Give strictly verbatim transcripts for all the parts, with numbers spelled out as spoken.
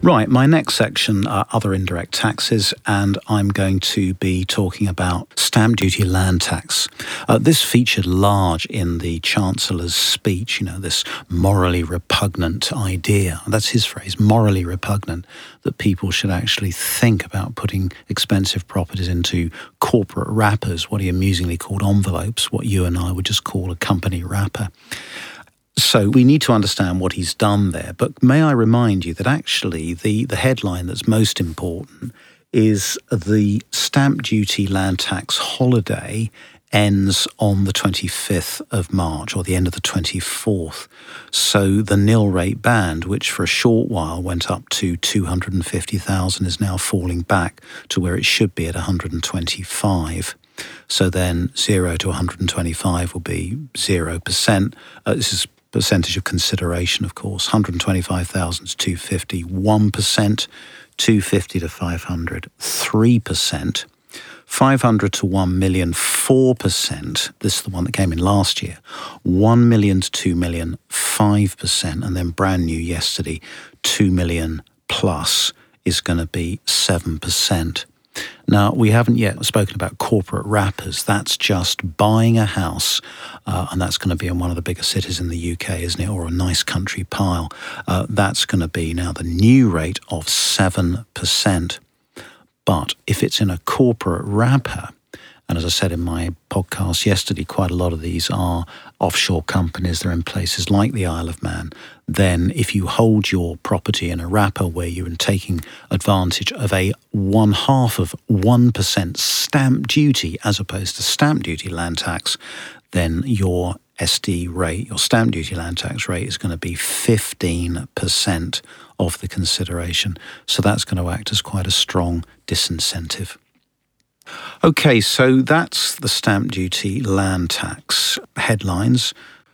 Right, my next section are other indirect taxes, and I'm going to be talking about stamp duty land tax. Uh, this featured large in the Chancellor's speech, you know, this morally repugnant idea. That's his phrase, morally repugnant, that people should actually think about putting expensive properties into corporate wrappers, what he amusingly called envelopes, what you and I would just call a company wrapper. So we need to understand what he's done there. But may I remind you that actually the, the headline that's most important is the stamp duty land tax holiday ends on the twenty-fifth of March, or the end of the twenty-fourth. So the nil rate band, which for a short while went up to two hundred fifty thousand, is now falling back to where it should be at one hundred twenty-five. So then zero to one hundred twenty-five will be zero percent. Uh, this is percentage of consideration, of course. one hundred twenty-five thousand to two hundred fifty, one percent. two hundred fifty to five hundred, three percent. five hundred to one million, four percent. This is the one that came in last year. one million to two million, five percent. And then brand new yesterday, two million plus is going to be seven percent. Now, we haven't yet spoken about corporate wrappers. That's just buying a house, uh, and that's going to be in one of the bigger cities in the U K, isn't it, or a nice country pile. Uh, that's going to be now the new rate of seven percent. But if it's in a corporate wrapper, and as I said in my podcast yesterday, quite a lot of these are offshore companies. They're in places like the Isle of Man. Then if you hold your property in a wrapper where you're taking advantage of a one half of one percent stamp duty as opposed to stamp duty land tax, then your S D rate, your stamp duty land tax rate, is going to be fifteen percent of the consideration. So that's going to act as quite a strong disincentive. Okay, so that's the stamp duty land tax headlines.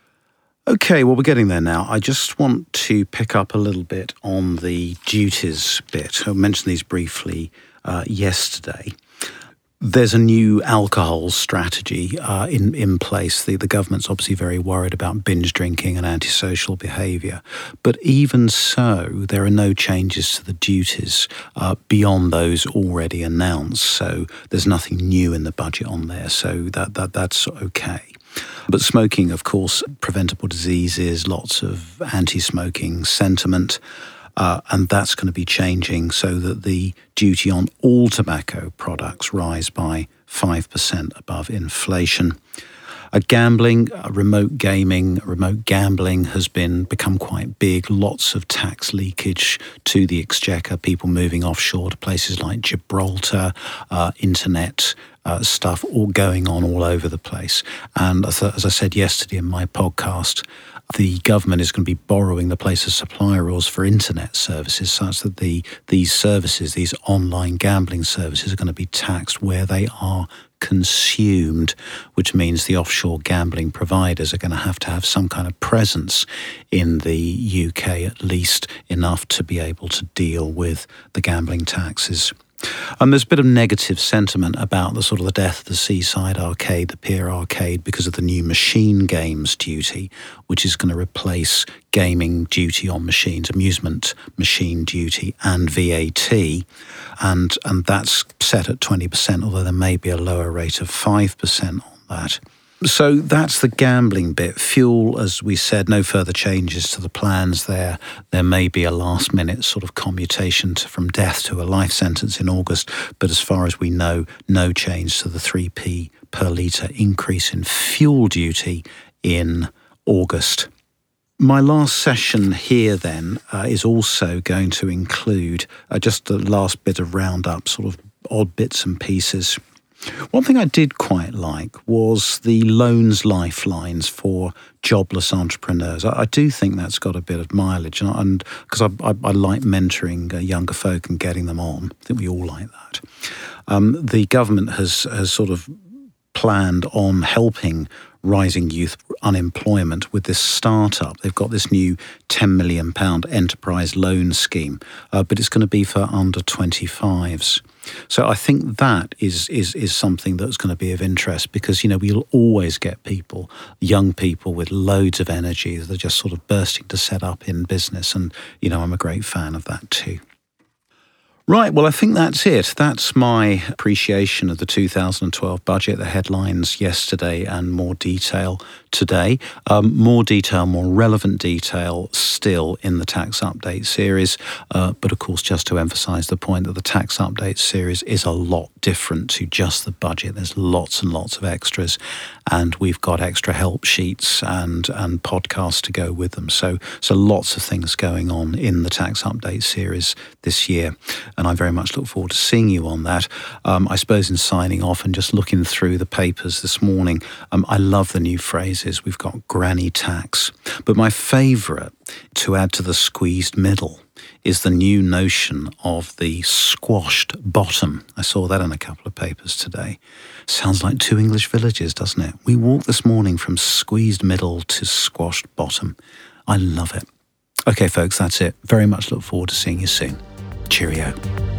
Okay, well, we're getting there now. I just want to pick up a little bit on the duties bit. I mentioned these briefly uh, yesterday. There's a new alcohol strategy uh, in, in place. The, the government's obviously very worried about binge drinking and antisocial behaviour. But even so, there are no changes to the duties uh, beyond those already announced. So there's nothing new in the budget on there. So that, that that's okay. But smoking, of course, preventable diseases, lots of anti-smoking sentiment. Uh, and that's going to be changing so that the duty on all tobacco products rise by five percent above inflation. Uh, gambling, uh, remote gaming, remote gambling has been become quite big. Lots of tax leakage to the exchequer, people moving offshore to places like Gibraltar, uh, internet uh, stuff all going on all over the place. And as, as I said yesterday in my podcast, the government is going to be borrowing the place of supply rules for internet services such that the these services, these online gambling services, are going to be taxed where they are consumed, which means the offshore gambling providers are going to have to have some kind of presence in the U K, at least enough to be able to deal with the gambling taxes. And there's a bit of negative sentiment about the sort of the death of the seaside arcade, the pier arcade, because of the new machine games duty, which is going to replace gaming duty on machines, amusement machine duty and V A T. And, and that's set at twenty percent, although there may be a lower rate of five percent on that. So that's the gambling bit. Fuel, as we said, no further changes to the plans there. There may be a last-minute sort of commutation to, from death to a life sentence in August, but as far as we know, no change to the three p per litre increase in fuel duty in August. My last session here then uh, is also going to include uh, just the last bit of roundup, sort of odd bits and pieces. One thing I did quite like was the loans lifelines for jobless entrepreneurs. I, I do think that's got a bit of mileage, and because I, I, I like mentoring uh, younger folk and getting them on. I think we all like that. Um, the government has has sort of planned on helping rising youth unemployment with this startup. They've got this new ten million pounds enterprise loan scheme, uh, but it's going to be for under twenty-fives. So I think that is is is something that's going to be of interest because, you know, we'll always get people, young people with loads of energy that are just sort of bursting to set up in business. And, you know, I'm a great fan of that too. Right, well, I think that's it. That's my appreciation of the two thousand twelve budget, the headlines yesterday and more detail today. Um, more detail, more relevant detail still in the Tax Update series. Uh, but of course, just to emphasise the point that the Tax Update series is a lot different to just the budget. There's lots and lots of extras, and we've got extra help sheets and, and podcasts to go with them. So, so lots of things going on in the Tax Update series this year. And I very much look forward to seeing you on that. Um, I suppose in signing off and just looking through the papers this morning, um, I love the new phrases. We've got granny tax. But my favourite, to add to the squeezed middle, is the new notion of the squashed bottom. I saw that in a couple of papers today. Sounds like two English villages, doesn't it? We walked this morning from squeezed middle to squashed bottom. I love it. Okay, folks, that's it. Very much look forward to seeing you soon. Cheerio.